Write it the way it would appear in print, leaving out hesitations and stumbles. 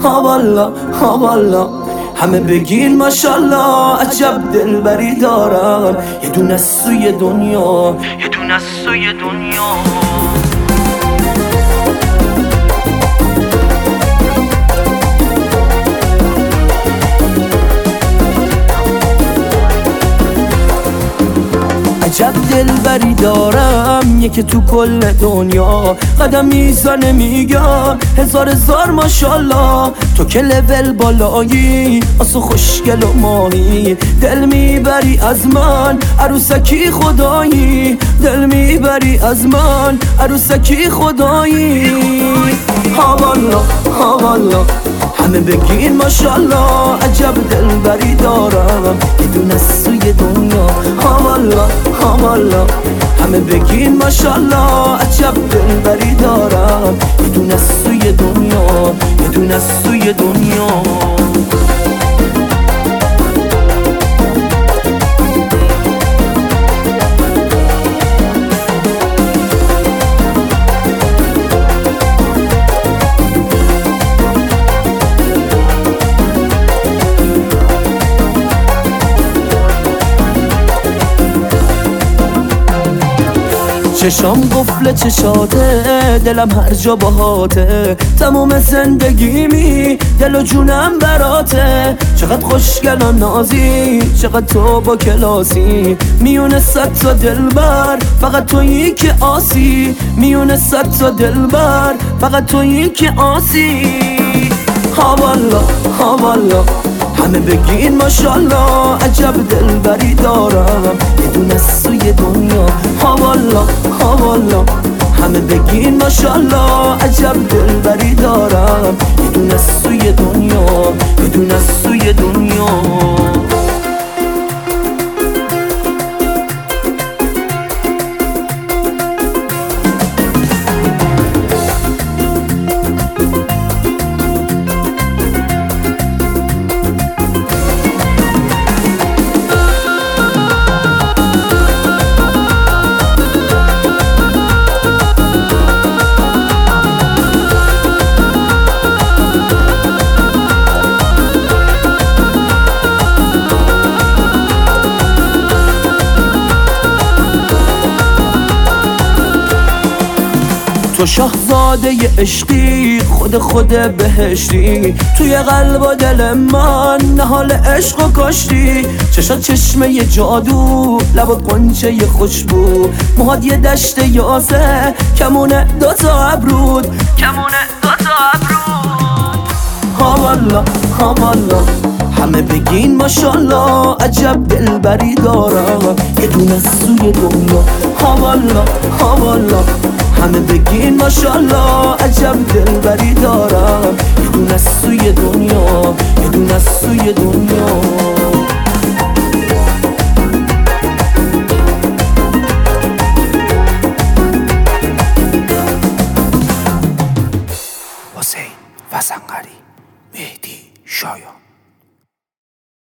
ها والا ها والا. همه بگین ماشالله عجب دلبری دارم، یه دونه سوی دنیا، یه دونه سوی دنیا. عجب دلبری دارم، یکی تو کل دنیا قدم میزنه میگم هزار ماشالله. تو که لول بالایی آسو خوشگل و ماهی، دل میبری از من عروسکی خدایی، دل میبری از من عروسکی خدایی. ها والا ها والا. همه بگین ماشالله عجب دلبری دارم، یه دونه سوی دنیا. ها والا ها والا. همه بگین ماشالله عجب دلبری دارم، یه دونه سوی دنیا، یه دونه سوی دنیا. چشام قفل چشاته، دلم هر جا باهاته، تموم زندگیمی دل و جونم براته. چقدر خوشگل و نازی، چقدر تو با کلاسی، میونه 100 تا دلبر فقط تویی که آسی، میونه 100 تا دلبر فقط تویی که آسی. ها والا ها والا. همه بگین ماشالله عجب دلبری دارم، یه دونه سوی دنیا. ها والا ها والا. همه بگین ماشالله عجب دلبری دارم، یه دونه سوی دنیا، یه دونه سوی دنیا. تو شاهزاده عشقی، خود بهشتی، توی قلب و دل من نهال عشق و کاشتی. چشات چشمه جادو، لبات قنچه خوشبو، موهات یه دشت یاسه، کمونه 2 تا ابرود، کمونه 2 تا ابرود. ها والا ها والا. همه بگین ماشالله عجب دلبری دارم، یه دونه سوی دنیا. ها والا ها والا. همه بگین ماشالله عجب دلبری دارم، یه دونه سوی دنیا، یه دونه سوی دنیا.